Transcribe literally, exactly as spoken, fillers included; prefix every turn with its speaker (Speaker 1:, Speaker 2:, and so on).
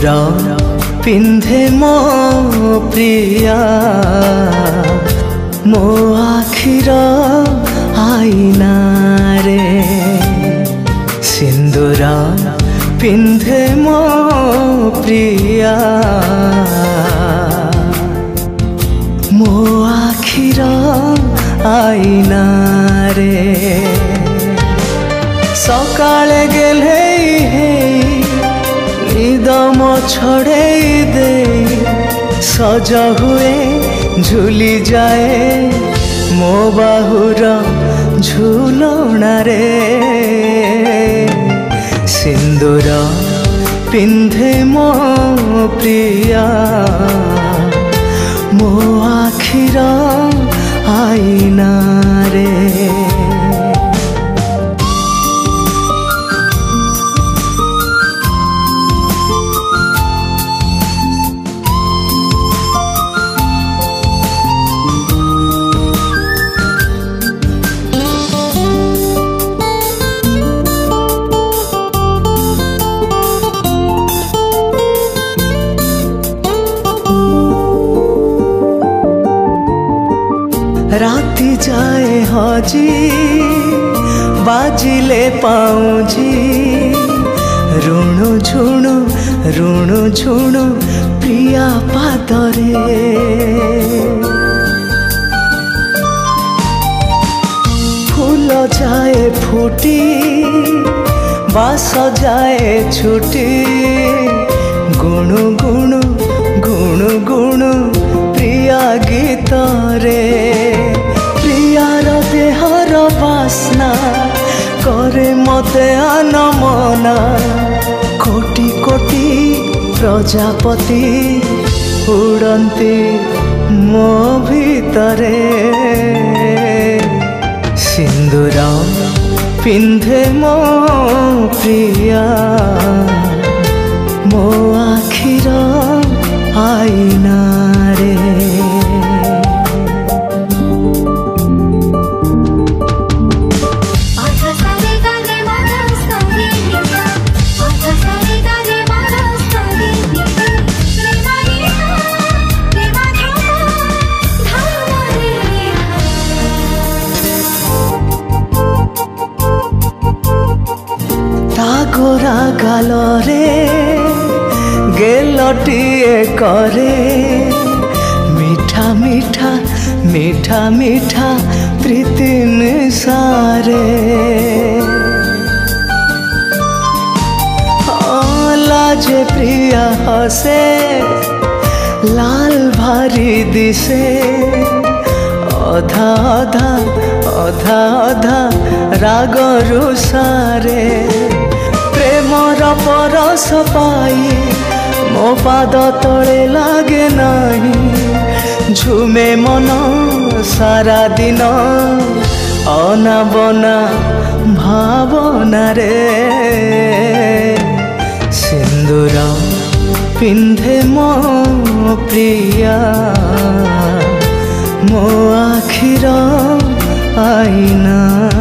Speaker 1: पिंधे मो प्रिया मो आखिर आईना रे सिंदूर पिंधे मो प्रिया मो आखिर आईना रे सकाळे गेले निदम छड़े दे सज हुए झूली जाए मो बाहुर झूलना रे सिंदूर पिंधे मो प्रिया मो आखिर आईना रे राति जाए हजी बाजिले पाऊजी ऋणु झुणु ऋणु झुणु प्रिया पादरे फूल जाए फुटी बास जाए छुटी गुणु गुणु गुणु गुणु प्रिया गीत रे प्रियार देहर बासना करे मते आनमना कोटि कोटि प्रजापति उड़ंती मो भीतरे सिंदूर पिंधे मो प्रिया मो आखिर आईना रे गोरा गाल रे गेलटिए करे मीठा मीठा मीठा मीठा प्रीति सारे लाजे प्रिया हसे लाल भारी दिसे अधा अधा अधा अधा राग रुसारे प्रेमर परस पाई मो पाद तले लागे नहीं झुमे मन सारा दिन अनाबना भावना रे सिंदूर पिंधे मो प्रिया मो आखिर आईना